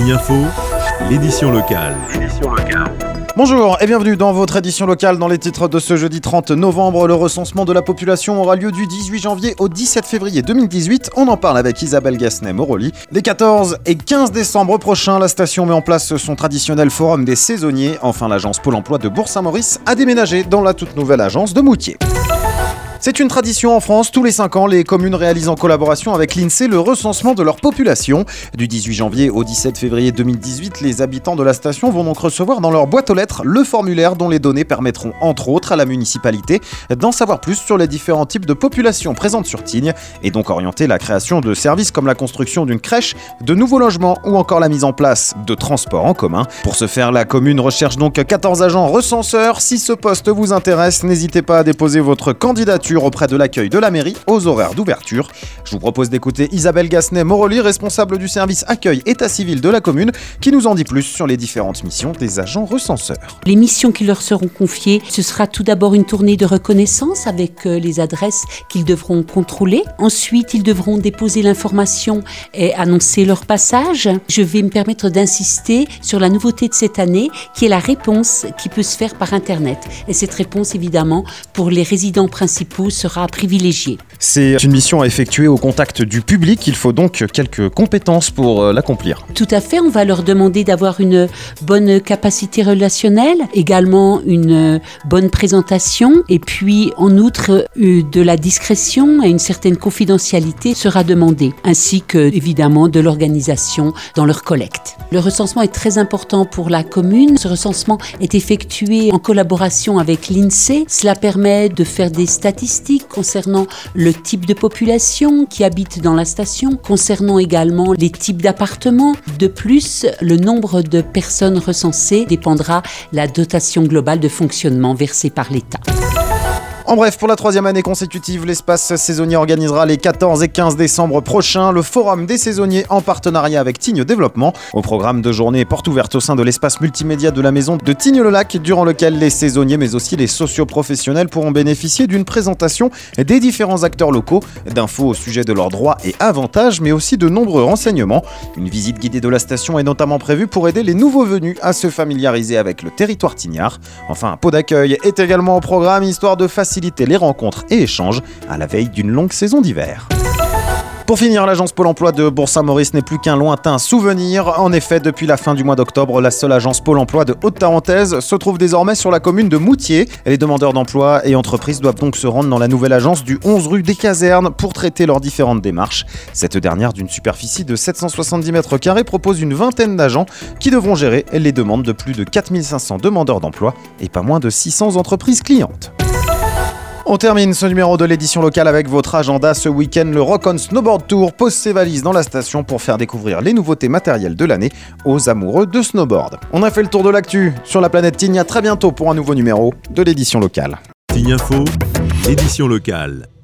Signe Info, l'édition locale. Bonjour et bienvenue dans votre édition locale. Dans les titres de ce jeudi 30 novembre, le recensement de la population aura lieu du 18 janvier au 17 février 2018. On en parle avec Isabelle Gasnet-Moroli. Les 14 et 15 décembre prochains, la station met en place son traditionnel forum des saisonniers. Enfin, l'agence Pôle emploi de Bourg-Saint-Maurice a déménagé dans la toute nouvelle agence de Moutier. C'est une tradition en France, tous les 5 ans, les communes réalisent en collaboration avec l'INSEE le recensement de leur population. Du 18 janvier au 17 février 2018, les habitants de la station vont donc recevoir dans leur boîte aux lettres le formulaire dont les données permettront entre autres à la municipalité d'en savoir plus sur les différents types de populations présentes sur Tignes et donc orienter la création de services comme la construction d'une crèche, de nouveaux logements ou encore la mise en place de transports en commun. Pour ce faire, la commune recherche donc 14 agents recenseurs. Si ce poste vous intéresse, n'hésitez pas à déposer votre candidature auprès de l'accueil de la mairie aux horaires d'ouverture. Je vous propose d'écouter Isabelle Gasnet-Moroli, responsable du service accueil état civil de la commune, qui nous en dit plus sur les différentes missions des agents recenseurs. Les missions qui leur seront confiées, ce sera tout d'abord une tournée de reconnaissance avec les adresses qu'ils devront contrôler. Ensuite, ils devront déposer l'information et annoncer leur passage. Je vais me permettre d'insister sur la nouveauté de cette année, qui est la réponse qui peut se faire par Internet. Et cette réponse, évidemment, pour les résidents principaux, sera privilégiée. C'est une mission à effectuer au contact du public. Il faut donc quelques compétences pour l'accomplir. Tout à fait. On va leur demander d'avoir une bonne capacité relationnelle, également une bonne présentation, et puis en outre de la discrétion et une certaine confidentialité sera demandée, ainsi que évidemment de l'organisation dans leur collecte. Le recensement est très important pour la commune. Ce recensement est effectué en collaboration avec l'INSEE. Cela permet de faire des statistiques concernant le type de population qui habite dans la station, concernant également les types d'appartements. De plus, le nombre de personnes recensées dépendra de la dotation globale de fonctionnement versée par l'État. En bref, pour la 3e année consécutive, l'espace saisonnier organisera les 14 et 15 décembre prochains le forum des saisonniers en partenariat avec Tignes Développement. Au programme de journée porte ouverte au sein de l'espace multimédia de la maison de Tignes-le-Lac, durant lequel les saisonniers mais aussi les socioprofessionnels pourront bénéficier d'une présentation des différents acteurs locaux, d'infos au sujet de leurs droits et avantages, mais aussi de nombreux renseignements. Une visite guidée de la station est notamment prévue pour aider les nouveaux venus à se familiariser avec le territoire tignard. Enfin, un pot d'accueil est également au programme, histoire de faciliter les rencontres et échanges à la veille d'une longue saison d'hiver. Pour finir, l'agence Pôle emploi de Bourg-Saint-Maurice n'est plus qu'un lointain souvenir. En effet, depuis la fin du mois d'octobre, la seule agence Pôle emploi de Haute-Tarentaise se trouve désormais sur la commune de Moutier. Les demandeurs d'emploi et entreprises doivent donc se rendre dans la nouvelle agence du 11 rue des Casernes pour traiter leurs différentes démarches. Cette dernière, d'une superficie de 770 m², propose une vingtaine d'agents qui devront gérer les demandes de plus de 4500 demandeurs d'emploi et pas moins de 600 entreprises clientes. On termine ce numéro de l'édition locale avec votre agenda. Ce week-end, le Rock on Snowboard Tour pose ses valises dans la station pour faire découvrir les nouveautés matérielles de l'année aux amoureux de snowboard. On a fait le tour de l'actu sur la planète Tignes. À très bientôt pour un nouveau numéro de l'édition locale. Signe Info, l'édition locale.